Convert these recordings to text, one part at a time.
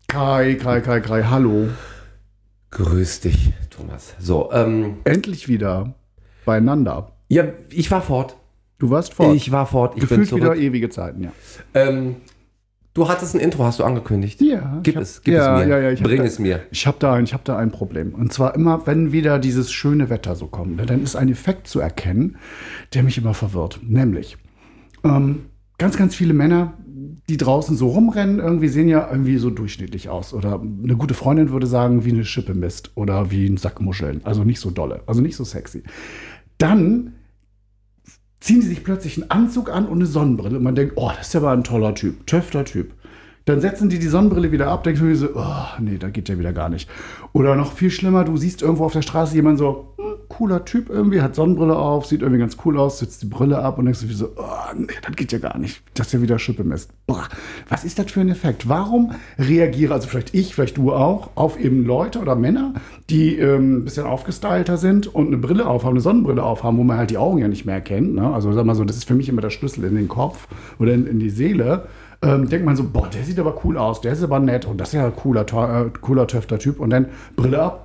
Kai, hallo. Grüß dich, Thomas. So, Endlich wieder beieinander. ja, ich war fort. Du warst fort. Ich war fort. Ich Gefühlt bin wieder zurück. ewige Zeiten, ja. Du hattest ein Intro, hast du angekündigt? Ja. Gib es mir. Ja, Bring es mir. Ich hab da ein Problem. Und zwar immer, wenn wieder dieses schöne Wetter so kommt, ne, dann ist ein Effekt zu erkennen, der mich immer verwirrt. Nämlich, ganz viele Männer, die draußen so rumrennen, irgendwie sehen ja irgendwie so durchschnittlich aus. Oder eine gute Freundin würde sagen, wie eine Schippe Mist oder wie ein Sack Muscheln. Also nicht so dolle, also nicht so sexy. Dann ziehen die sich plötzlich einen Anzug an und eine Sonnenbrille. Und man denkt, oh, das ist ja aber ein toller Typ, töfter Typ. Dann setzen die Sonnenbrille wieder ab, denkst du so, oh, nee, da geht ja wieder gar nicht. Oder noch viel schlimmer, du siehst irgendwo auf der Straße jemanden so, cooler Typ irgendwie, hat Sonnenbrille auf, sieht irgendwie ganz cool aus, setzt die Brille ab und denkst du so, oh, nee, das geht ja gar nicht. Das ist ja wieder Schippe Mist. Boah, was ist das für ein Effekt? Warum reagiere, also vielleicht ich, vielleicht du auch, auf eben Leute oder Männer, die ein bisschen aufgestylter sind und eine Brille aufhaben, eine Sonnenbrille aufhaben, wo man halt die Augen ja nicht mehr erkennt. Ne? Also sag mal so, das ist für mich immer der Schlüssel in den Kopf oder in die Seele. Denkt man so, boah, der sieht aber cool aus, der ist aber nett und das ist ja ein cooler töfter Typ. Und dann Brille ab.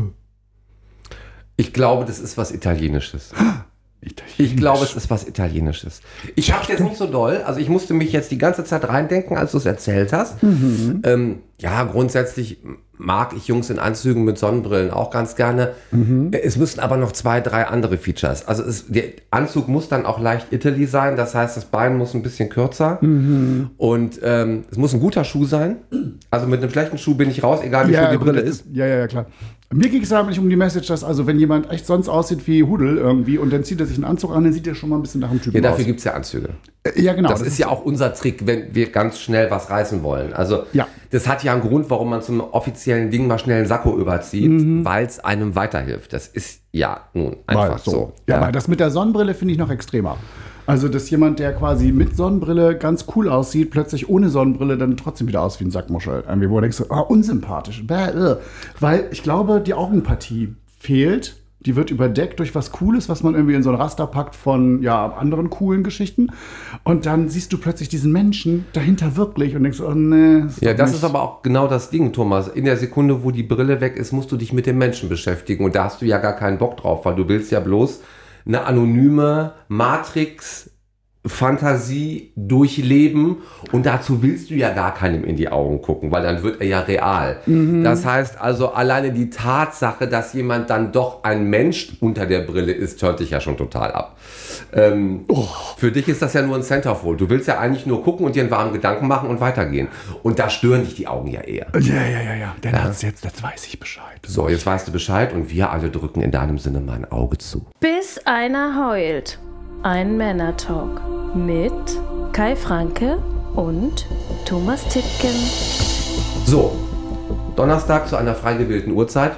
Ich glaube, das ist was Italienisches. Ich glaube, es ist was Italienisches. Ich habe jetzt nicht so doll, also ich musste mich jetzt die ganze Zeit reindenken, als du es erzählt hast. Ja, grundsätzlich mag ich Jungs in Anzügen mit Sonnenbrillen auch ganz gerne. Es müssen aber noch 2, 3 andere Features. Also der Anzug muss dann auch leicht Italy sein, das heißt, das Bein muss ein bisschen kürzer. Und es muss ein guter Schuh sein. Also mit einem schlechten Schuh bin ich raus, egal wie schön die Brille ist. Ja, klar. Mir ging es eigentlich um die Message, dass also wenn jemand echt sonst aussieht wie Hudel irgendwie und dann zieht er sich einen Anzug an, dann sieht er schon mal ein bisschen nach dem Typen aus. Ja, dafür gibt es ja Anzüge. Ja, genau. Das ist ja auch unser Trick, wenn wir ganz schnell was reißen wollen. Also das hat ja einen Grund, warum man zum offiziellen Ding mal schnell einen Sakko überzieht, weil es einem weiterhilft. Das ist ja nun einfach so. Ja, aber das mit der Sonnenbrille finde ich noch extremer. Also, dass jemand, der quasi mit Sonnenbrille ganz cool aussieht, plötzlich ohne Sonnenbrille dann trotzdem wieder aus wie ein Sackmuschel. Irgendwie, wo du denkst, unsympathisch. Weil ich glaube, die Augenpartie fehlt. Die wird überdeckt durch was Cooles, was man irgendwie in so ein Raster packt von anderen coolen Geschichten. Und dann siehst du plötzlich diesen Menschen dahinter wirklich und denkst, oh nee. Ja, das ist aber auch genau das Ding, Thomas. In der Sekunde, wo die Brille weg ist, musst du dich mit dem Menschen beschäftigen. Und da hast du ja gar keinen Bock drauf, weil du willst ja bloß eine anonyme Matrix-Fantasie durchleben und dazu willst du ja gar keinem in die Augen gucken, weil dann wird er ja real. Das heißt also, alleine die Tatsache, dass jemand dann doch ein Mensch unter der Brille ist, hört dich ja schon total ab. Für dich ist das ja nur ein Centerfold. Du willst ja eigentlich nur gucken und dir einen warmen Gedanken machen und weitergehen. Und da stören dich die Augen ja eher. Ja. Denn jetzt weiß ich Bescheid. So, jetzt weißt du Bescheid und wir alle drücken in deinem Sinne mal ein Auge zu. Bis einer heult. Ein Männertalk mit Kai Franke und Thomas Tittgen. So, Donnerstag zu einer frei gewählten Uhrzeit.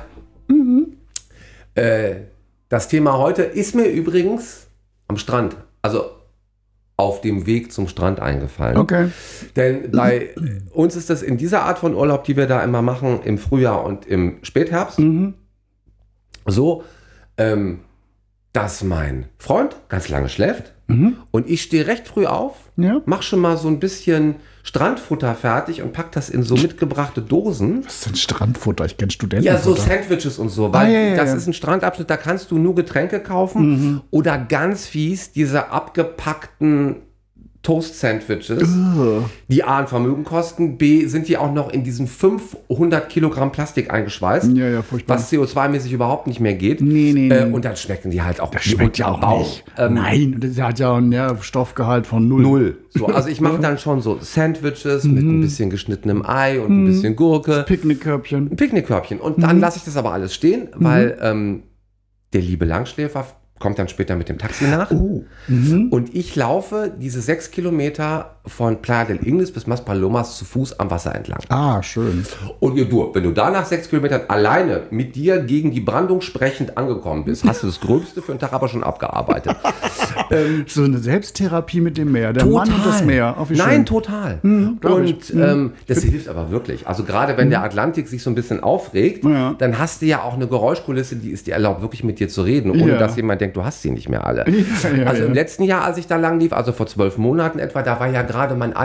Das Thema heute ist mir übrigens am Strand, also auf dem Weg zum Strand eingefallen. Okay. Denn bei uns ist das in dieser Art von Urlaub, die wir da immer machen, im Frühjahr und im Spätherbst, so, dass mein Freund ganz lange schläft und ich stehe recht früh auf, mach schon mal so ein bisschen Strandfutter fertig und pack das in so mitgebrachte Dosen. Was ist denn Strandfutter? Ich kenne Studenten. Ja, so Sandwiches und so, weil das ist ein Strandabschnitt, da kannst du nur Getränke kaufen oder ganz fies diese abgepackten Toast-Sandwiches, die A, ein Vermögen kosten, B, sind die auch noch in diesen 500 Kilogramm Plastik eingeschweißt, furchtbar. was CO2-mäßig überhaupt nicht mehr geht. Nee. Und dann schmecken die halt auch. Das schmeckt ja auch nicht. Nein, das hat ja einen Nährstoffgehalt von 0. So, also ich mache dann schon so Sandwiches mit ein bisschen geschnittenem Ei und ein bisschen Gurke. Picknickkörbchen. Ein Picknickkörbchen. Und dann lasse ich das aber alles stehen, weil der liebe Langschläfer kommt dann später mit dem Taxi nach. Und ich laufe diese 6 Kilometer von Playa del Ingles bis Maspalomas zu Fuß am Wasser entlang. Ah, schön. Und wenn du da nach 6 Kilometern alleine mit dir gegen die Brandung sprechend angekommen bist, hast du das Gröbste für den Tag aber schon abgearbeitet. So eine Selbsttherapie mit dem Meer. Der Mann und das Meer. Nein, total. Das hilft aber wirklich. Also gerade wenn der Atlantik sich so ein bisschen aufregt, dann hast du ja auch eine Geräuschkulisse, die es dir erlaubt, wirklich mit dir zu reden, ohne dass jemand denkt, du hast sie nicht mehr alle. Also im letzten Jahr, als ich da lang lief, also vor 12 Monaten etwa, da war ja gerade mein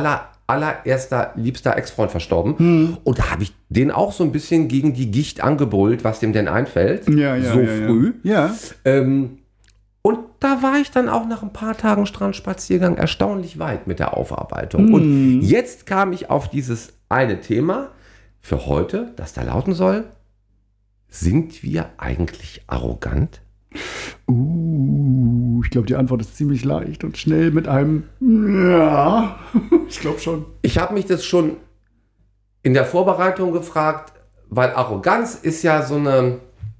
allererster, liebster Ex-Freund verstorben. Und da habe ich den auch so ein bisschen gegen die Gicht angebrüllt, was dem denn einfällt. Früh. Ja. Und da war ich dann auch nach ein paar Tagen Strandspaziergang erstaunlich weit mit der Aufarbeitung. Und jetzt kam ich auf dieses eine Thema für heute, das da lauten soll: Sind wir eigentlich arrogant? Ich glaube, die Antwort ist ziemlich leicht und schnell mit einem ja. Ich glaube schon. Ich habe mich das schon in der Vorbereitung gefragt, weil Arroganz ist ja so eine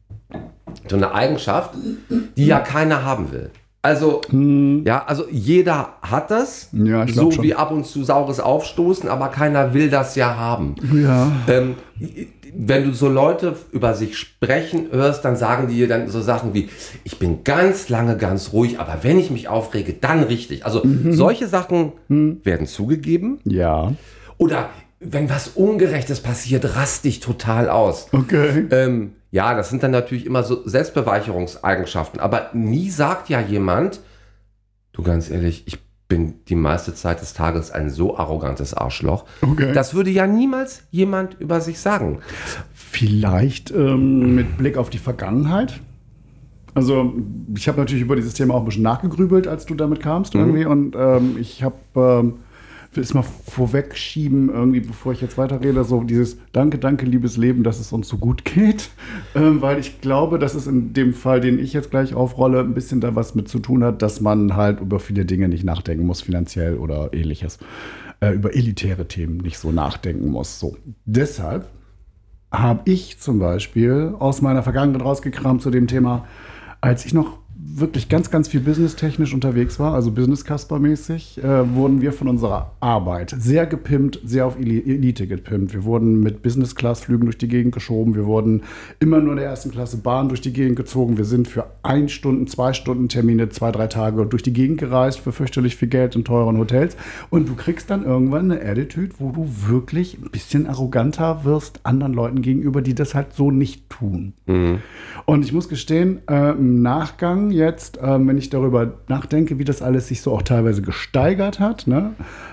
Eigenschaft, die ja keiner haben will. Also, also jeder hat das, ja, so schon. wie ab und zu saures Aufstoßen, aber keiner will das ja haben. Ja. Wenn du so Leute über sich sprechen hörst, dann sagen die dir dann so Sachen wie: Ich bin ganz lange ganz ruhig, aber wenn ich mich aufrege, dann richtig. Also solche Sachen werden zugegeben. Ja. Oder wenn was Ungerechtes passiert, raste ich total aus. Okay. Ja, das sind dann natürlich immer so Selbstbeweicherungseigenschaften. Aber nie sagt ja jemand: Du, ganz ehrlich, ich bin die meiste Zeit des Tages ein so arrogantes Arschloch. Okay. Das würde ja niemals jemand über sich sagen. Vielleicht mit Blick auf die Vergangenheit. Also ich habe natürlich über dieses Thema auch ein bisschen nachgegrübelt, als du damit kamst irgendwie. Und ich habe will es mal vorwegschieben, irgendwie, bevor ich jetzt weiterrede, so dieses Danke, liebes Leben, dass es uns so gut geht. Weil ich glaube, dass es in dem Fall, den ich jetzt gleich aufrolle, ein bisschen da was mit zu tun hat, dass man halt über viele Dinge nicht nachdenken muss, finanziell oder ähnliches. Über elitäre Themen nicht so nachdenken muss. So. Deshalb habe ich zum Beispiel aus meiner Vergangenheit rausgekramt zu dem Thema, als ich noch wirklich ganz, ganz viel businesstechnisch unterwegs war, also Business-Casper-mäßig, wurden wir von unserer Arbeit sehr gepimpt, sehr auf Elite gepimpt. Wir wurden mit Business-Class-Flügen durch die Gegend geschoben. Wir wurden immer nur in der ersten Klasse Bahn durch die Gegend gezogen. Wir sind für 1 Stunden, 2 Stunden Termine, 2, 3 Tage durch die Gegend gereist für fürchterlich viel Geld in teuren Hotels. Und du kriegst dann irgendwann eine Attitude, wo du wirklich ein bisschen arroganter wirst anderen Leuten gegenüber, die das halt so nicht tun. Und ich muss gestehen, im Nachgang jetzt, wenn ich darüber nachdenke, wie das alles sich so auch teilweise gesteigert hat, ne?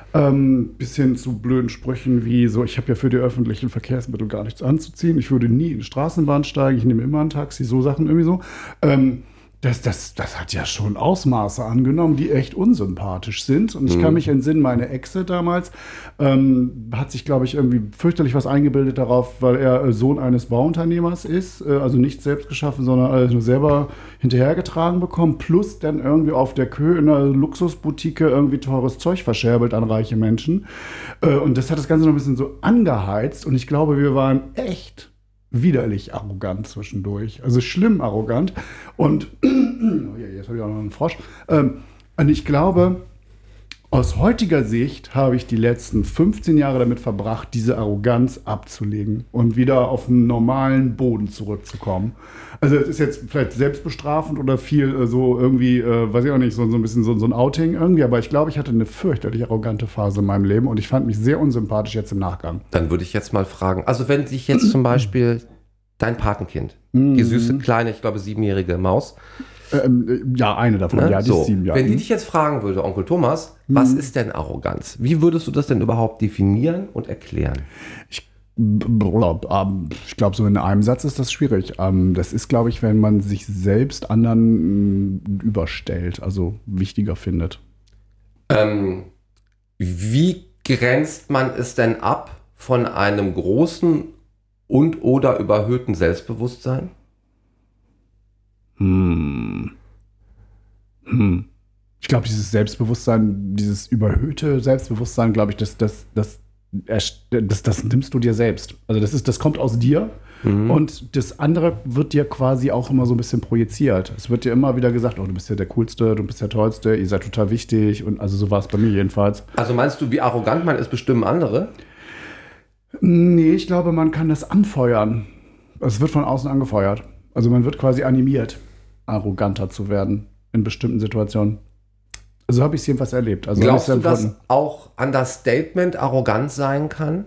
Bis hin zu blöden Sprüchen wie so: Ich habe ja für die öffentlichen Verkehrsmittel gar nichts anzuziehen, ich würde nie in die Straßenbahn steigen, ich nehme immer ein Taxi, so Sachen irgendwie so. Das hat ja schon Ausmaße angenommen, die echt unsympathisch sind. Und ich kann mich entsinnen, meine Exe damals hat sich, glaube ich, irgendwie fürchterlich was eingebildet darauf, weil er Sohn eines Bauunternehmers ist. Also nicht selbst geschaffen, sondern alles nur selber hinterhergetragen bekommen. Plus dann irgendwie auf der Kö in einer Luxusboutique irgendwie teures Zeug verscherbelt an reiche Menschen. Und das hat das Ganze noch ein bisschen so angeheizt. Und ich glaube, wir waren echt widerlich arrogant zwischendurch. Also schlimm arrogant. Und jetzt habe ich auch noch einen Frosch. Und ich glaube, aus heutiger Sicht habe ich die letzten 15 Jahre damit verbracht, diese Arroganz abzulegen und wieder auf einen normalen Boden zurückzukommen. Also es ist jetzt vielleicht selbstbestrafend oder viel so irgendwie, weiß ich auch nicht, so ein bisschen so ein Outing irgendwie, aber ich glaube, ich hatte eine fürchterlich arrogante Phase in meinem Leben und ich fand mich sehr unsympathisch jetzt im Nachgang. Dann würde ich jetzt mal fragen, also wenn sich jetzt zum Beispiel dein Patenkind, die süße kleine, ich glaube 7-jährige Maus, ja, eine davon, ne? ja, die ist 7 Jahre. Wenn die dich jetzt fragen würde, Onkel Thomas, was ist denn Arroganz? Wie würdest du das denn überhaupt definieren und erklären? Ich glaube, so in einem Satz ist das schwierig. Das ist, glaube ich, wenn man sich selbst anderen überstellt, also wichtiger findet. Wie grenzt man es denn ab von einem großen und oder überhöhten Selbstbewusstsein? Ich glaube, dieses Selbstbewusstsein, dieses überhöhte Selbstbewusstsein, glaube ich, das nimmst du dir selbst. Also das kommt aus dir und das andere wird dir quasi auch immer so ein bisschen projiziert. Es wird dir immer wieder gesagt: Oh, du bist ja der Coolste, du bist der Tollste, ihr seid total wichtig. Und also so war es bei mir jedenfalls. Also meinst du, wie arrogant man ist, bestimmen andere? Nee, ich glaube, man kann das anfeuern. Es wird von außen angefeuert. Also man wird quasi animiert, arroganter zu werden in bestimmten Situationen. So habe ich es jedenfalls erlebt. Also glaubst du, dass auch Understatement arrogant sein kann?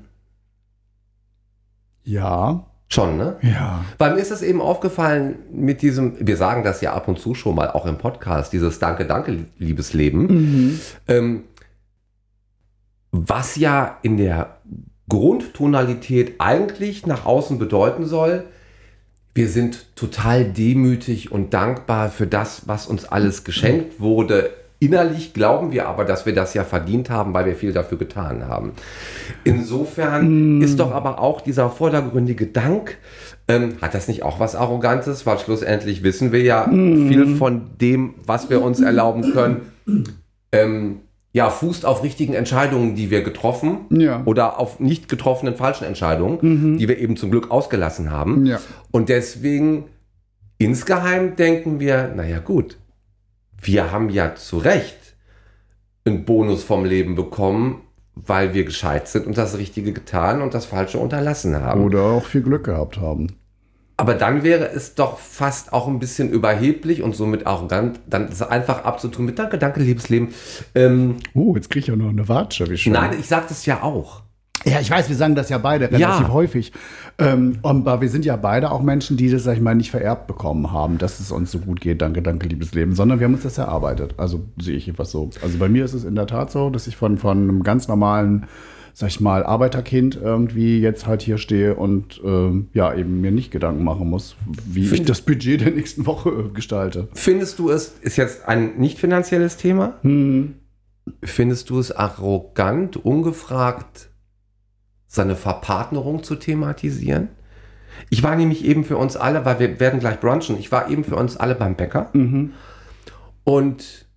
Ja. Schon, ne? Ja. Weil mir ist es eben aufgefallen mit diesem, wir sagen das ja ab und zu schon mal, auch im Podcast, dieses Danke, liebes Leben. was ja in der Grundtonalität eigentlich nach außen bedeuten soll, wir sind total demütig und dankbar für das, was uns alles geschenkt wurde. Innerlich glauben wir aber, dass wir das ja verdient haben, weil wir viel dafür getan haben. Insofern ist doch aber auch dieser vordergründige Dank, hat das nicht auch was Arrogantes? Weil schlussendlich wissen wir ja viel von dem, was wir uns erlauben können, fußt auf richtigen Entscheidungen, die wir getroffen oder auf nicht getroffenen falschen Entscheidungen, die wir eben zum Glück ausgelassen haben. Ja. Und deswegen insgeheim denken wir, naja gut, wir haben ja zu Recht einen Bonus vom Leben bekommen, weil wir gescheit sind und das Richtige getan und das Falsche unterlassen haben. Oder auch viel Glück gehabt haben. Aber dann wäre es doch fast auch ein bisschen überheblich und somit arrogant, dann das einfach abzutun mit Danke, danke, liebes Leben. Jetzt kriege ich ja noch eine Watsche. Wie schön. Nein, ich sage das ja auch. Ja, ich weiß, wir sagen das ja beide relativ häufig. Aber wir sind ja beide auch Menschen, die das, sag ich mal, nicht vererbt bekommen haben, dass es uns so gut geht, danke, danke, liebes Leben, sondern wir haben uns das erarbeitet. Also sehe ich etwas so. Also bei mir ist es in der Tat so, dass ich von einem ganz normalen, sag ich mal, Arbeiterkind irgendwie jetzt halt hier stehe und eben mir nicht Gedanken machen muss, wie ich das Budget der nächsten Woche gestalte. Findest du es, ist jetzt ein nicht finanzielles Thema? Findest du es arrogant, ungefragt, seine Verpartnerung zu thematisieren? Ich war nämlich eben für uns alle, weil wir werden gleich brunchen, ich war eben für uns alle beim Bäcker und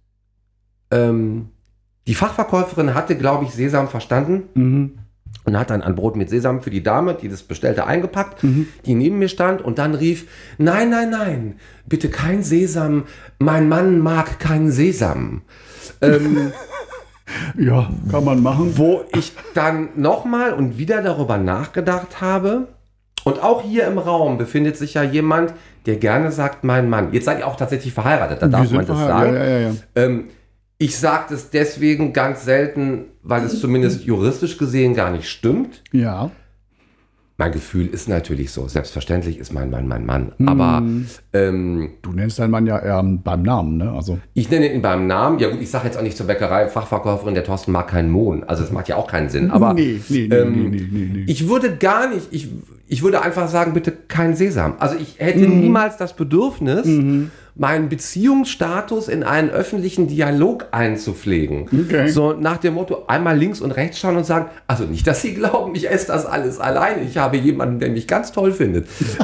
die Fachverkäuferin hatte, glaube ich, Sesam verstanden und hat dann ein Brot mit Sesam für die Dame, die das bestellte, eingepackt, die neben mir stand und dann rief, nein, nein, nein, bitte kein Sesam, mein Mann mag keinen Sesam. Ja, kann man machen. Wo ich dann nochmal und wieder darüber nachgedacht habe, und auch hier im Raum befindet sich ja jemand, der gerne sagt, mein Mann. Jetzt seid ihr auch tatsächlich verheiratet, da darf man das sagen. Ja. Ich sage das deswegen ganz selten, weil es zumindest juristisch gesehen gar nicht stimmt. Ja. Mein Gefühl ist natürlich so. Selbstverständlich ist mein Mann mein Mann. Aber du nennst deinen Mann ja eher beim Namen, ne? Also. Ich nenne ihn beim Namen. Ja gut, ich sage jetzt auch nicht zur Bäckerei, Fachverkäuferin, der Thorsten mag keinen Mohn. Also das macht ja auch keinen Sinn. Aber nee. Ich würde gar nicht, ich würde einfach sagen, bitte kein Sesam. Also ich hätte niemals das Bedürfnis, meinen Beziehungsstatus in einen öffentlichen Dialog einzupflegen. Okay. So nach dem Motto, einmal links und rechts schauen und sagen, also nicht, dass Sie glauben, ich esse das alles alleine. Ich habe jemanden, der mich ganz toll findet.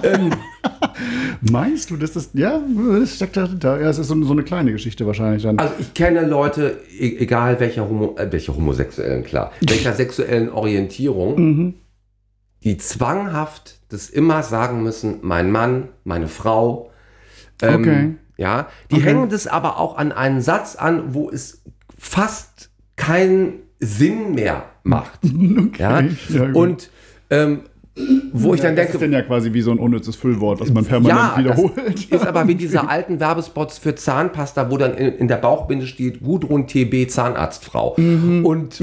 Meinst du, das steckt da? Ja, es ist so eine kleine Geschichte wahrscheinlich dann. Also ich kenne Leute, egal welcher homosexuellen, klar, welcher sexuellen Orientierung, die zwanghaft das immer sagen müssen, mein Mann, meine Frau. Ja, die hängen das aber auch an einen Satz an, wo es fast keinen Sinn mehr macht. Okay. Ja? Und wo ich dann denke... Das ist denn ja quasi wie so ein unnützes Füllwort, was man permanent wiederholt. Das ist aber wie diese alten Werbespots für Zahnpasta, wo dann in der Bauchbinde steht, Gudrun TB Zahnarztfrau. Und...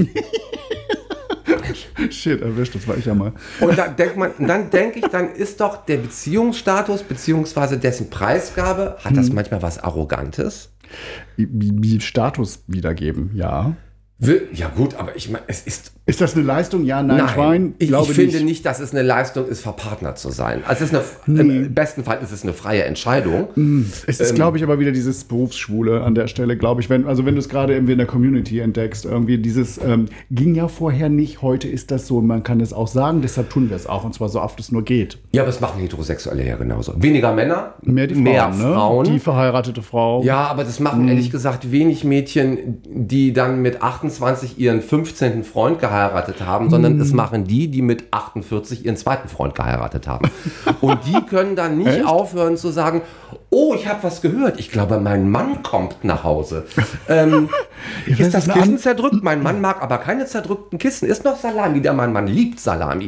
Shit, erwischt, das war ich ja mal. Und dann denke ich, dann ist doch der Beziehungsstatus beziehungsweise dessen Preisgabe, hat das manchmal was Arrogantes? Wie Status wiedergeben, ja. Ja gut, aber ich meine, es ist... Ist das eine Leistung? Ja, nein, Schwein? Ich finde nicht, dass es eine Leistung ist, verpartnert zu sein. Also im besten Fall ist es eine freie Entscheidung. Es ist, glaube ich, aber wieder dieses Berufsschwule an der Stelle, glaube ich. Wenn du es gerade irgendwie in der Community entdeckst, irgendwie dieses ging ja vorher nicht, heute ist das so, man kann es auch sagen, deshalb tun wir es auch, und zwar so oft es nur geht. Ja, aber es machen Heterosexuelle ja genauso. Weniger Männer, mehr Frauen. Die verheiratete Frau. Ja, aber das machen ehrlich gesagt wenig Mädchen, die dann mit 28 ihren 15. Freund geheiratet haben, sondern es machen die mit 48 ihren zweiten Freund geheiratet haben. Und die können dann nicht aufhören zu sagen, oh, ich habe was gehört. Ich glaube, mein Mann kommt nach Hause. Ist das Kissen zerdrückt? Mein Mann mag aber keine zerdrückten Kissen. Ist noch Salami, mein Mann liebt Salami.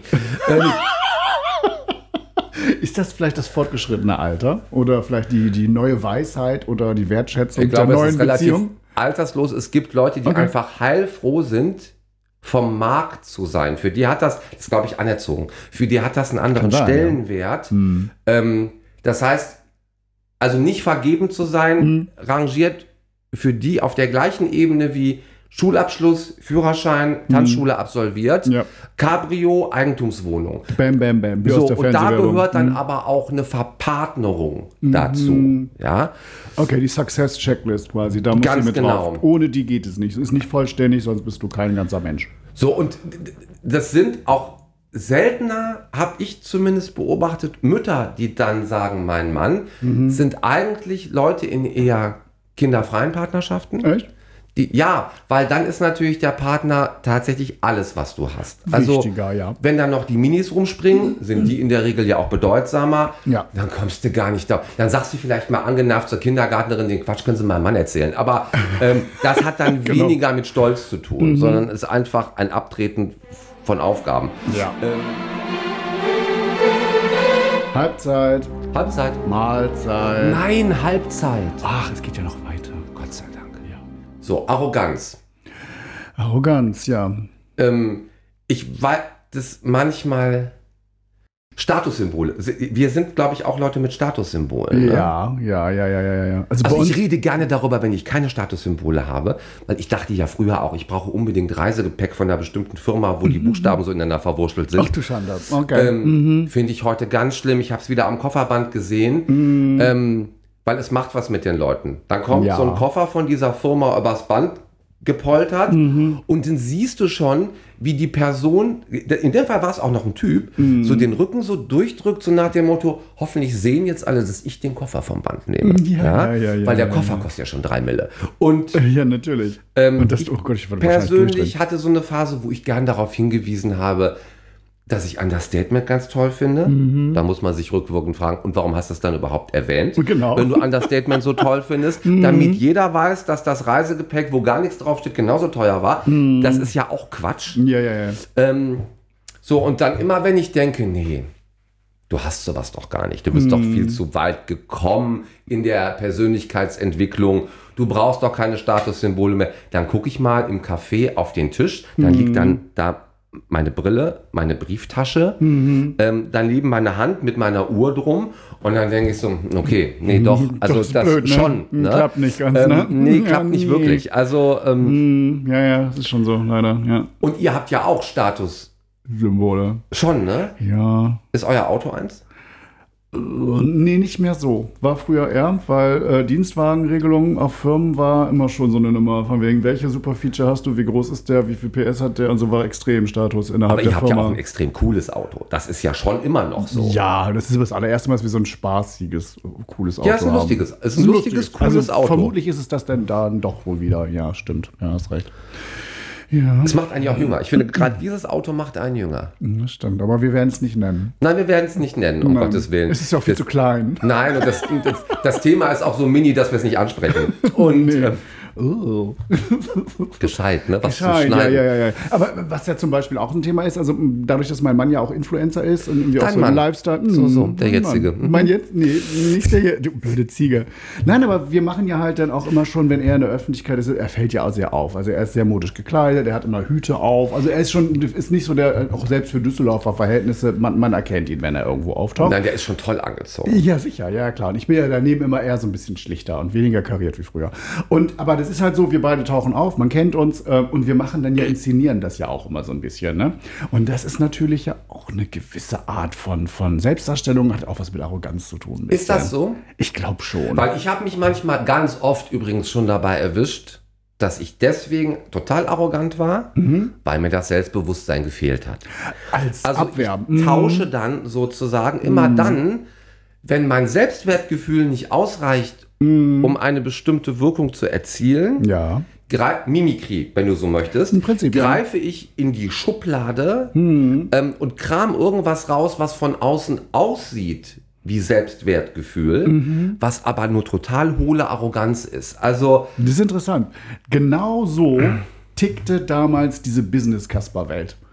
Ist das vielleicht das fortgeschrittene Alter? Oder vielleicht die neue Weisheit oder die Wertschätzung der neuen Beziehung? Alterslos. Es gibt Leute, die einfach heilfroh sind, vom Markt zu sein. Für die hat das ist glaube ich anerzogen, für die hat das einen anderen Stellenwert. Ja. Das heißt, also nicht vergeben zu sein, rangiert für die auf der gleichen Ebene wie Schulabschluss, Führerschein, Tanzschule absolviert, Ja. Cabrio, Eigentumswohnung. Bam, bam, bam. Wie So, aus der und da Fernsehwerbung. gehört dann aber auch eine Verpartnerung dazu. Ja? Okay, die Success-Checklist quasi, da muss Ganz sie mit genau. drauf. Ohne die geht es nicht. Es ist nicht vollständig, sonst bist du kein ganzer Mensch. So, und das sind auch seltener, habe ich zumindest beobachtet, Mütter, die dann sagen, mein Mann, sind eigentlich Leute in eher kinderfreien Partnerschaften. Echt? Ja, weil dann ist natürlich der Partner tatsächlich alles, was du hast. Also, Wichtiger, ja. wenn dann noch die Minis rumspringen, sind die in der Regel ja auch bedeutsamer. Ja. Dann kommst du gar nicht da. Dann sagst du vielleicht mal angenervt zur Kindergärtnerin, den Quatsch können Sie meinem Mann erzählen. Aber das hat dann Genau. weniger mit Stolz zu tun, sondern ist einfach ein Abtreten von Aufgaben. Ja. Halbzeit, Halbzeit. Mahlzeit. Nein, Halbzeit. Ach, es geht ja noch weiter. Gott sei Dank. Ja. So, Arroganz. Arroganz, ja. Ich weiß, das manchmal Statussymbole. Wir sind, glaube ich, auch Leute mit Statussymbolen. Ne? Ja. Also, bei Also uns, ich rede gerne darüber, wenn ich keine Statussymbole habe, weil ich dachte ja früher auch, ich brauche unbedingt Reisegepäck von einer bestimmten Firma, wo die Buchstaben so ineinander verwurschtelt sind. ach du Schande. Okay. Finde ich heute ganz schlimm. Ich habe es wieder am Kofferband gesehen, weil es macht was mit den Leuten. Dann kommt Ja. so ein Koffer von dieser Firma übers Band gepoltert und dann siehst du schon, wie die Person, in dem Fall war es auch noch ein Typ, so den Rücken so durchdrückt, so nach dem Motto, hoffentlich sehen jetzt alle, dass ich den Koffer vom Band nehme. Ja, weil der Koffer kostet ja schon 3 Mille. Und Ja, natürlich. Und das, oh Gott, ich war wahrscheinlich persönlich durchdrehen. hatte so eine Phase, wo ich gern darauf hingewiesen habe, dass ich Understatement ganz toll finde. Da muss man sich rückwirkend fragen, und warum hast du es dann überhaupt erwähnt? Genau. Wenn du Understatement so toll findest, damit jeder weiß, dass das Reisegepäck, wo gar nichts draufsteht, genauso teuer war. Das ist ja auch Quatsch. Ja. So, und dann immer, wenn ich denke, nee, du hast sowas doch gar nicht. Du bist doch viel zu weit gekommen in der Persönlichkeitsentwicklung. Du brauchst doch keine Statussymbole mehr. Dann gucke ich mal im Café auf den Tisch. Dann liegt dann da meine Brille, meine Brieftasche, dann liegen meine Hand mit meiner Uhr drum. Und dann denke ich so, okay, nee, doch. Also ist das blöd, ne? schon. Ne? Klappt nicht ganz, ne? Nee, Ja, klappt nicht nee. wirklich. Also, Ja, das ist schon so, leider. Ja. und ihr habt ja auch Status. Symbole. Schon, ne? Ja. Ist euer Auto eins? Nee, nicht mehr so. War früher eher, weil Dienstwagenregelung auf Firmen war immer schon so eine Nummer. Von wegen, welche Superfeature hast du, wie groß ist der, wie viel PS hat der und so, war extrem Status innerhalb Aber der ihr habt Firma. ja auch ein extrem cooles Auto. Das ist ja schon immer noch so. Ja, das ist das allererste Mal, dass wir so ein spaßiges, cooles Auto Ja, es ist ein haben. lustiges. Es ist ein lustiges, cooles also, Auto. Vermutlich ist es das dann doch wohl wieder. Ja, stimmt. Ja, hast recht. Ja, Es macht einen ja auch jünger. Ich finde, gerade dieses Auto macht einen jünger. das stimmt. Aber wir werden es nicht nennen. Nein, wir werden es nicht nennen, um Nein. Gottes Willen. Es ist ja auch viel zu klein. Nein, und das Thema ist auch so mini, dass wir es nicht ansprechen. Und Oh. gescheit, ne? Was Schein, zu schneiden. ja. Aber was ja zum Beispiel auch ein Thema ist, also dadurch, dass mein Mann ja auch Influencer ist und irgendwie auch Dein so Mann. ein Lifestyle. So, der mein jetzige. Mann. Mein jetzt? Nee, nicht der hier. Du blöde Ziege. Nein, aber wir machen ja halt dann auch immer schon, wenn er in der Öffentlichkeit ist, er fällt ja auch sehr auf. Also er ist sehr modisch gekleidet, er hat immer Hüte auf. Also er ist nicht so der, auch selbst für Düsseldorfer Verhältnisse, man erkennt ihn, wenn er irgendwo auftaucht. Nein, der ist schon toll angezogen. Ja, sicher, ja klar. Und ich bin ja daneben immer eher so ein bisschen schlichter und weniger kariert wie früher. Aber das ist halt so, wir beide tauchen auf, man kennt uns und wir machen dann ja, inszenieren das ja auch immer so ein bisschen. Ne? Und das ist natürlich ja auch eine gewisse Art von Selbstdarstellung, hat auch was mit Arroganz zu tun. Ist das so? Ich glaube schon. Weil ich habe mich manchmal ganz oft übrigens schon dabei erwischt, dass ich deswegen total arrogant war, weil mir das Selbstbewusstsein gefehlt hat. Als Also Abwehr. ich tausche dann sozusagen immer dann, wenn mein Selbstwertgefühl nicht ausreicht, um eine bestimmte Wirkung zu erzielen, Ja. Mimikry, wenn du so möchtest, Im Prinzip, ja. greife ich in die Schublade und kram irgendwas raus, was von außen aussieht wie Selbstwertgefühl, was aber nur total hohle Arroganz ist. Also Das ist interessant. Genau so tickte damals diese Business-Kasper-Welt.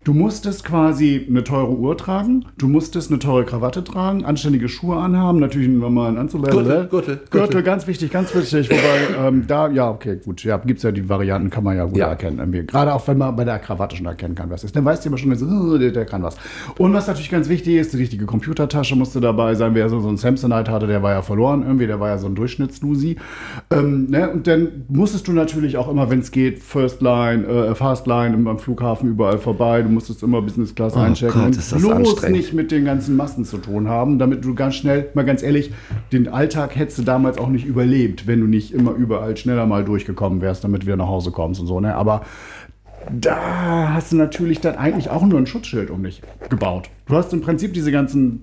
Du musstest quasi eine teure Uhr tragen, du musstest eine teure Krawatte tragen, anständige Schuhe anhaben, natürlich einen normalen Anzug. Gürtel, ganz wichtig. Wobei, gibt's ja die Varianten, kann man ja gut erkennen. Irgendwie. Gerade auch, wenn man bei der Krawatte schon erkennen kann, was ist. Dann weißt du immer schon, der kann was. Und was natürlich ganz wichtig ist, die richtige Computertasche musste dabei sein. Wer so ein Samsonite hatte, der war ja verloren irgendwie, der war ja so ein Durchschnittslusi. Ne? Und dann musstest du natürlich auch immer, wenn es geht, Fastline, am Flughafen überall vorbei, du musstest immer Business Class einchecken. Gott, ist das anstrengend. Nicht mit den ganzen Massen zu tun haben, damit du ganz schnell, mal ganz ehrlich, den Alltag hättest du damals auch nicht überlebt, wenn du nicht immer überall schneller mal durchgekommen wärst, damit du wieder nach Hause kommst und so. Ne? Aber da hast du natürlich dann eigentlich auch nur ein Schutzschild um dich gebaut. Du hast im Prinzip diese ganzen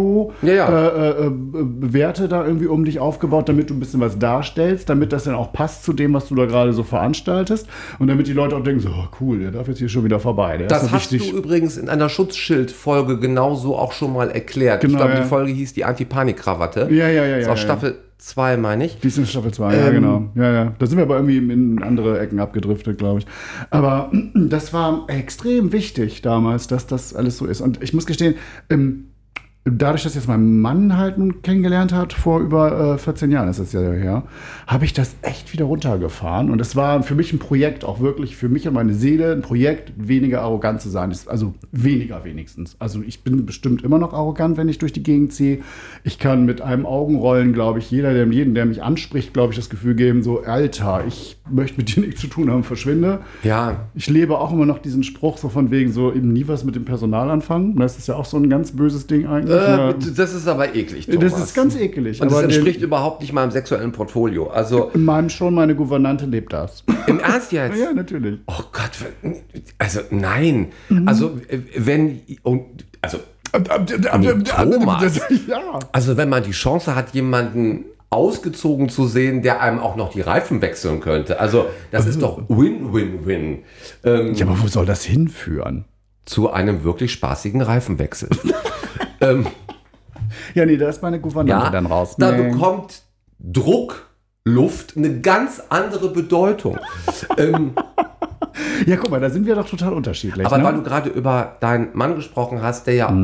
Pseudo-Werte da irgendwie um dich aufgebaut, damit du ein bisschen was darstellst, damit das dann auch passt zu dem, was du da gerade so veranstaltest und damit die Leute auch denken, so cool, der darf jetzt hier schon wieder vorbei. Das hast du übrigens in einer Schutzschild-Folge genauso auch schon mal erklärt. Genau, ich glaube, die Folge hieß die Anti-Panik-Krawatte. Ja. Das ist aus Staffel 2, meine ich. Die ist in Staffel 2, ja, genau. Ja. Da sind wir aber irgendwie in andere Ecken abgedriftet, glaube ich. Aber das war extrem wichtig damals, dass das alles so ist. Und ich muss gestehen, dadurch, dass jetzt mein Mann halt nun kennengelernt hat, vor über 14 Jahren ist das ja her, habe ich das echt wieder runtergefahren. Und es war für mich ein Projekt, auch wirklich für mich und meine Seele ein Projekt, weniger arrogant zu sein. Also weniger wenigstens. Also ich bin bestimmt immer noch arrogant, wenn ich durch die Gegend ziehe. Ich kann mit einem Augenrollen, glaube ich, jeden, der mich anspricht, glaube ich, das Gefühl geben, so, Alter, ich möchte mit dir nichts zu tun haben, verschwinde. Ja. Ich lebe auch immer noch diesen Spruch so von wegen so, eben nie was mit dem Personal anfangen. Das ist ja auch so ein ganz böses Ding eigentlich. Das ist aber eklig, Thomas. Das ist ganz eklig. Und das entspricht überhaupt nicht meinem sexuellen Portfolio. Also in meinem schon, meine Gouvernante lebt das. Im Ernst jetzt? Ja, natürlich. Oh Gott, also nein. Also Thomas. Ja. Also wenn man die Chance hat, jemanden ausgezogen zu sehen, der einem auch noch die Reifen wechseln könnte. Also das ist doch Win-Win-Win. Ja, aber wo soll das hinführen? Zu einem wirklich spaßigen Reifenwechsel. Ja, nee, da ist meine Gouvernante dann raus. Da bekommt Druckluft eine ganz andere Bedeutung. Ja, guck mal, da sind wir doch total unterschiedlich. Aber weil du gerade über deinen Mann gesprochen hast, der ja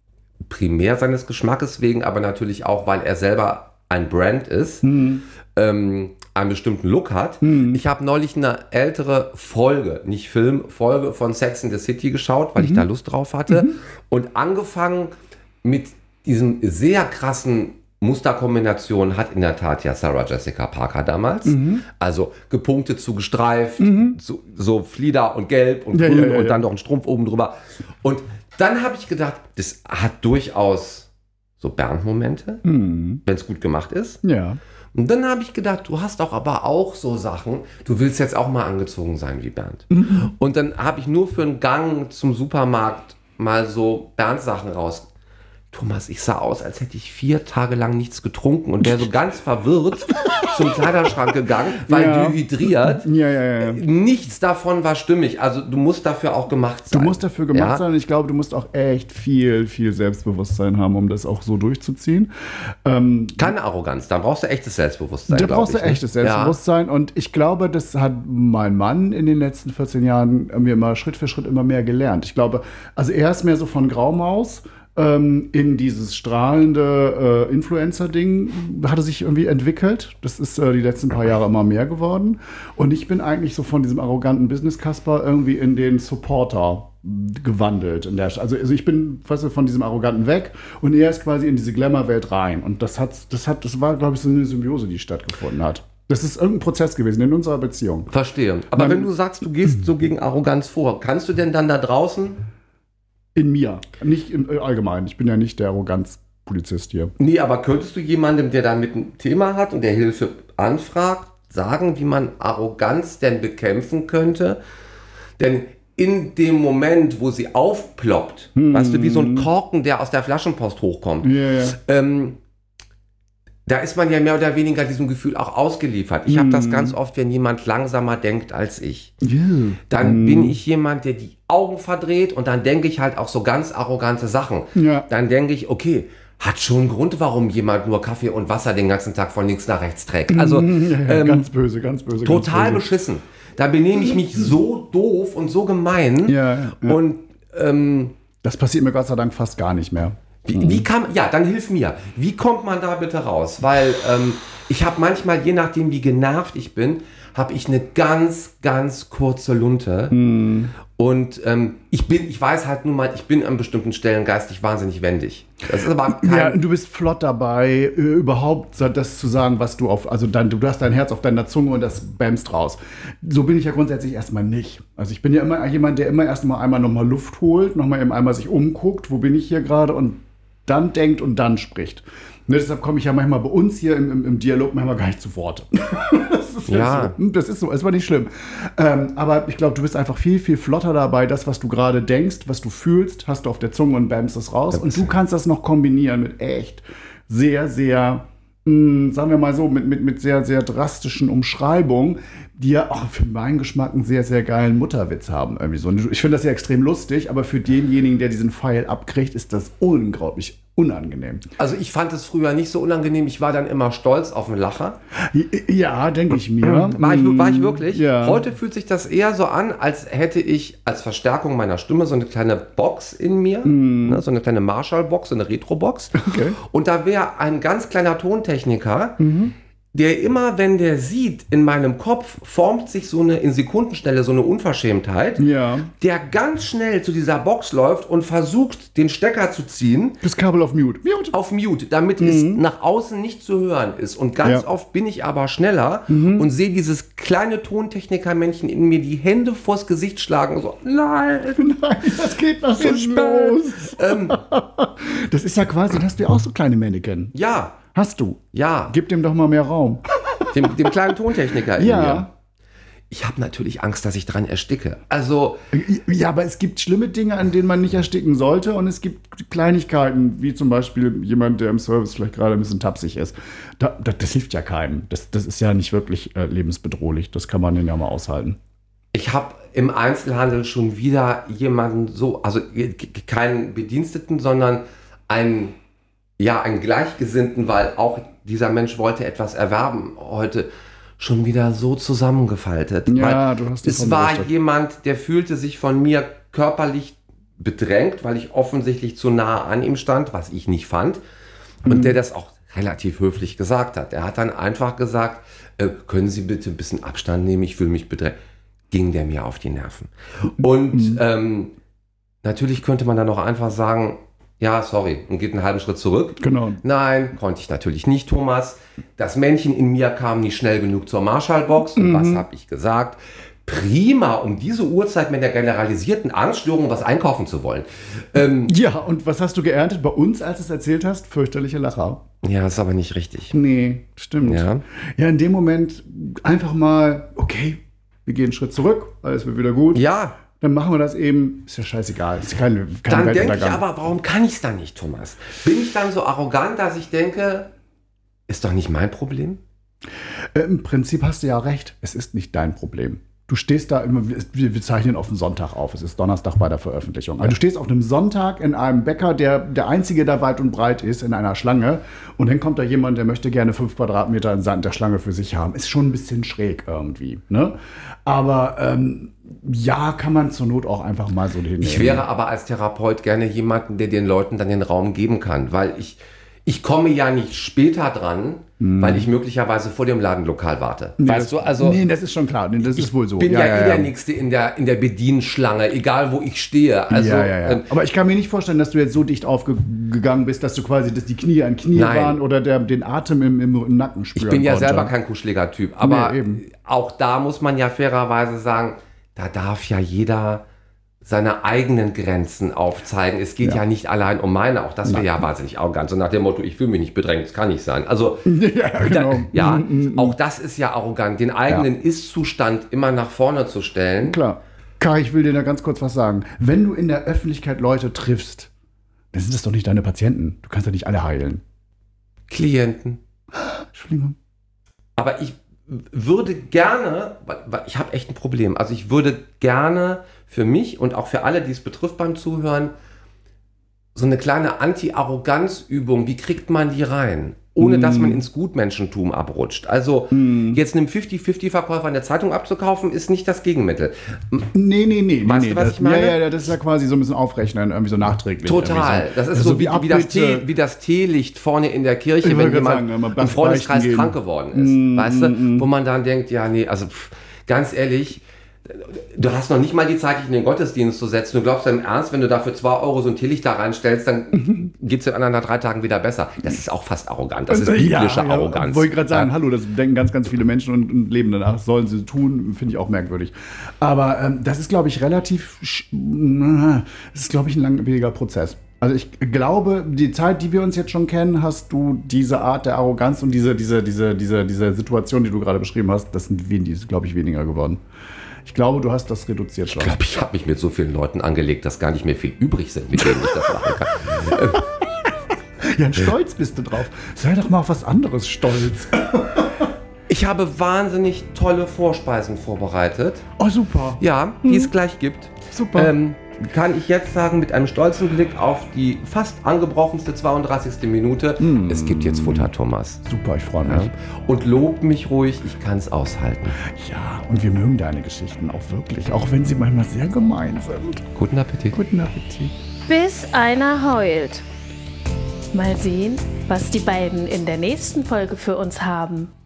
primär seines Geschmackes wegen, aber natürlich auch, weil er selber ein Brand ist, einen bestimmten Look hat. Ich habe neulich eine ältere Folge, nicht Film, Folge von Sex and the City geschaut, weil ich da Lust drauf hatte. Und angefangen mit diesem sehr krassen Musterkombination hat in der Tat ja Sarah Jessica Parker damals. Also gepunktet zu gestreift, so Flieder und Gelb und Grün und dann noch ein Strumpf oben drüber. Und dann habe ich gedacht, das hat durchaus so Bernd-Momente, wenn es gut gemacht ist. Ja. Und dann habe ich gedacht, du hast doch aber auch so Sachen, du willst jetzt auch mal angezogen sein wie Bernd. Und dann habe ich nur für einen Gang zum Supermarkt mal so Bernd-Sachen raus. Thomas, ich sah aus, als hätte ich 4 Tage lang nichts getrunken und wäre so ganz verwirrt zum Kleiderschrank gegangen, weil dehydriert. Ja. Nichts davon war stimmig. Also du musst dafür auch gemacht sein. Du musst dafür gemacht sein und ich glaube, du musst auch echt viel Selbstbewusstsein haben, um das auch so durchzuziehen. Keine Arroganz, dann brauchst du echtes Selbstbewusstsein. Da brauchst du echtes Selbstbewusstsein und ich glaube, das hat mein Mann in den letzten 14 Jahren mir mal Schritt für Schritt immer mehr gelernt. Ich glaube, also er ist mehr so von Graumaus in dieses strahlende Influencer-Ding hat er sich irgendwie entwickelt. Das ist die letzten paar Jahre immer mehr geworden. Und ich bin eigentlich so von diesem arroganten Business-Kasper irgendwie in den Supporter gewandelt. Also ich bin von diesem Arroganten weg und er ist quasi in diese Glamour-Welt rein. Und das war, glaube ich, so eine Symbiose, die stattgefunden hat. Das ist irgendein Prozess gewesen in unserer Beziehung. Verstehe. Aber wenn du sagst, du gehst so gegen Arroganz vor, kannst du denn dann da draußen... In mir, nicht im Allgemeinen. Ich bin ja nicht der Arroganz-Polizist hier. Nee, aber könntest du jemandem, der damit ein Thema hat und der Hilfe anfragt, sagen, wie man Arroganz denn bekämpfen könnte? Denn in dem Moment, wo sie aufploppt, weißt du, wie so ein Korken, der aus der Flaschenpost hochkommt, da ist man ja mehr oder weniger diesem Gefühl auch ausgeliefert. Ich habe das ganz oft, wenn jemand langsamer denkt als ich. Dann bin ich jemand, der die Augen verdreht und dann denke ich halt auch so ganz arrogante Sachen. Ja. Dann denke ich, okay, hat schon einen Grund, warum jemand nur Kaffee und Wasser den ganzen Tag von links nach rechts trägt. Also ganz böse. Total beschissen. Da benehme ich mich so doof und so gemein. Und Das passiert mir Gott sei Dank fast gar nicht mehr. Dann hilf mir. Wie kommt man da bitte raus? Weil ich habe manchmal, je nachdem wie genervt ich bin, habe ich eine ganz, ganz kurze Lunte. Und ich weiß halt nun mal, ich bin an bestimmten Stellen geistig wahnsinnig wendig. Das ist aber du bist flott dabei, überhaupt das zu sagen, was du du hast dein Herz auf deiner Zunge und das bämst raus. So bin ich ja grundsätzlich erstmal nicht. Also ich bin ja immer jemand, der immer erstmal einmal nochmal Luft holt, nochmal eben einmal sich umguckt, wo bin ich hier gerade und dann denkt und dann spricht. Ne, deshalb komme ich ja manchmal bei uns hier im Dialog manchmal gar nicht zu Wort. Das ist so, es war nicht schlimm. Aber ich glaube, du bist einfach viel, viel flotter dabei. Das, was du gerade denkst, was du fühlst, hast du auf der Zunge und bämst es raus. Und du kannst das noch kombinieren mit echt sehr, sehr, sagen wir mal so, mit sehr, sehr drastischen Umschreibungen, die ja auch für meinen Geschmack einen sehr, sehr geilen Mutterwitz haben. Irgendwie so. Ich finde das ja extrem lustig, aber für denjenigen, der diesen Pfeil abkriegt, ist das unglaublich unangenehm. Also ich fand es früher nicht so unangenehm. Ich war dann immer stolz auf den Lacher. Ja, denke ich mir. War ich wirklich? Ja. Heute fühlt sich das eher so an, als hätte ich als Verstärkung meiner Stimme so eine kleine Box in mir, ne, so eine kleine Marshall-Box, so eine Retro-Box. Okay. Und da wäre ein ganz kleiner Tontechniker, der immer, wenn der sieht, in meinem Kopf formt sich so eine in Sekundenschnelle so eine Unverschämtheit, der ganz schnell zu dieser Box läuft und versucht, den Stecker zu ziehen. Das Kabel auf Mute. Auf Mute, damit es nach außen nicht zu hören ist. Und ganz oft bin ich aber schneller und sehe dieses kleine Tontechniker-Männchen in mir die Hände vors Gesicht schlagen und so, nein, das geht noch so los. Das ist ja quasi, hast du ja auch so kleine Mannequin. Ja. Hast du? Ja. Gib dem doch mal mehr Raum. Dem kleinen Tontechniker in mir. Ich habe natürlich Angst, dass ich dran ersticke. Also. Ja, aber es gibt schlimme Dinge, an denen man nicht ersticken sollte. Und es gibt Kleinigkeiten, wie zum Beispiel jemand, der im Service vielleicht gerade ein bisschen tapsig ist. Das hilft ja keinem. Das ist ja nicht wirklich lebensbedrohlich. Das kann man dann ja mal aushalten. Ich habe im Einzelhandel schon wieder jemanden also keinen Bediensteten, sondern einen Gleichgesinnten, weil auch dieser Mensch wollte etwas erwerben, heute schon wieder so zusammengefaltet. Ja, du hast es war jemand, der fühlte sich von mir körperlich bedrängt, weil ich offensichtlich zu nah an ihm stand, was ich nicht fand. Und der das auch relativ höflich gesagt hat. Er hat dann einfach gesagt, können Sie bitte ein bisschen Abstand nehmen, ich fühle mich bedrängt. Ging der mir auf die Nerven. Und natürlich könnte man dann auch einfach sagen, ja, sorry, und geht einen halben Schritt zurück. Genau. Nein, konnte ich natürlich nicht, Thomas. Das Männchen in mir kam nicht schnell genug zur Marshall-Box. Und was habe ich gesagt? Prima, um diese Uhrzeit mit der generalisierten Angststörung was einkaufen zu wollen. Ja, und was hast du geerntet bei uns, als du es erzählt hast? Fürchterliche Lacher. Ja, ist aber nicht richtig. Nee, stimmt. Ja, in dem Moment einfach mal, okay, wir gehen einen Schritt zurück, alles wird wieder gut. Ja. Dann machen wir das eben, ist ja scheißegal. Ist kein dann denke ich aber, warum kann ich es dann nicht, Thomas? Bin ich dann so arrogant, dass ich denke, ist doch nicht mein Problem? Im Prinzip hast du ja recht, es ist nicht dein Problem. Du stehst da immer, wir zeichnen auf den Sonntag auf, es ist Donnerstag bei der Veröffentlichung. Also du stehst auf einem Sonntag in einem Bäcker, der einzige, der weit und breit ist, in einer Schlange. Und dann kommt da jemand, der möchte gerne 5 Quadratmeter in der Schlange für sich haben. Ist schon ein bisschen schräg irgendwie, ne? Aber kann man zur Not auch einfach mal so hinnehmen. Ich wäre aber als Therapeut gerne jemanden, der den Leuten dann den Raum geben kann, weil ich komme ja nicht später dran, weil ich möglicherweise vor dem Ladenlokal warte. Nee, weißt du, also. Nee, das ist schon klar. Nee, das ist wohl so. Ich bin der Nächste in der Bedienschlange, egal wo ich stehe. Also, aber ich kann mir nicht vorstellen, dass du jetzt so dicht aufgegangen bist, dass du quasi, dass die Knie an Knie waren oder den Atem im Nacken spüren Ich bin ja konnte. selber kein kuscheliger Typ. Aber auch da muss man ja fairerweise sagen, da darf ja jeder seine eigenen Grenzen aufzeigen. Es geht ja nicht allein um meine, auch das wäre ja wahnsinnig arrogant. So nach dem Motto, ich fühle mich nicht bedrängt, das kann nicht sein. Also, auch das ist ja arrogant, den eigenen Ist-Zustand immer nach vorne zu stellen. Klar. Kai, ich will dir da ganz kurz was sagen. Wenn du in der Öffentlichkeit Leute triffst, dann sind das doch nicht deine Patienten. Du kannst ja nicht alle heilen. Klienten. Entschuldigung. Aber ich würde gerne, weil ich habe echt ein Problem, also ich würde gerne für mich und auch für alle, die es betrifft beim Zuhören, so eine kleine Anti-Arroganz-Übung, wie kriegt man die rein? ohne dass man ins Gutmenschentum abrutscht. Also jetzt einem 50-50-Verkäufer eine Zeitung abzukaufen, ist nicht das Gegenmittel. Nee. Weißt du, was ich meine? Ja, das ist ja quasi so ein bisschen aufrechnen, irgendwie so nachträglich. Total. Das ist so wie das Teelicht vorne in der Kirche, wenn jemand im Freundeskreis krank geworden ist. Weißt du? Wo man dann denkt, ja, nee, also ganz ehrlich, du hast noch nicht mal die Zeit, dich in den Gottesdienst zu setzen. Du glaubst ja im Ernst, wenn du dafür 2 € so ein Teelicht da reinstellst, dann geht es den anderen nach 3 Tagen wieder besser. Das ist auch fast arrogant. Das ist biblische Arroganz. Wollte ich gerade sagen, hallo, das denken ganz, ganz viele Menschen und leben danach. Das sollen sie tun, finde ich auch merkwürdig. Aber das ist, glaube ich, das ist, glaube ich, ein langwieriger Prozess. Also ich glaube, die Zeit, die wir uns jetzt schon kennen, hast du diese Art der Arroganz und diese Situation, die du gerade beschrieben hast, das ist, glaube ich, weniger geworden. Ich glaube, du hast das reduziert schon. Ich glaube, ich habe mich mit so vielen Leuten angelegt, dass gar nicht mehr viel übrig sind, mit denen ich das machen kann. Ja, stolz bist du drauf. Sei doch mal auf was anderes stolz. Ich habe wahnsinnig tolle Vorspeisen vorbereitet. Oh, super. Ja, die es gleich gibt. Super. Kann ich jetzt sagen, mit einem stolzen Blick auf die fast angebrochenste 32. Minute, es gibt jetzt Futter, Thomas. Super, ich freue mich. Ja. Und lob mich ruhig, ich kann es aushalten. Ja, und wir mögen deine Geschichten auch wirklich, auch wenn sie manchmal sehr gemein sind. Guten Appetit. Guten Appetit. Bis einer heult. Mal sehen, was die beiden in der nächsten Folge für uns haben.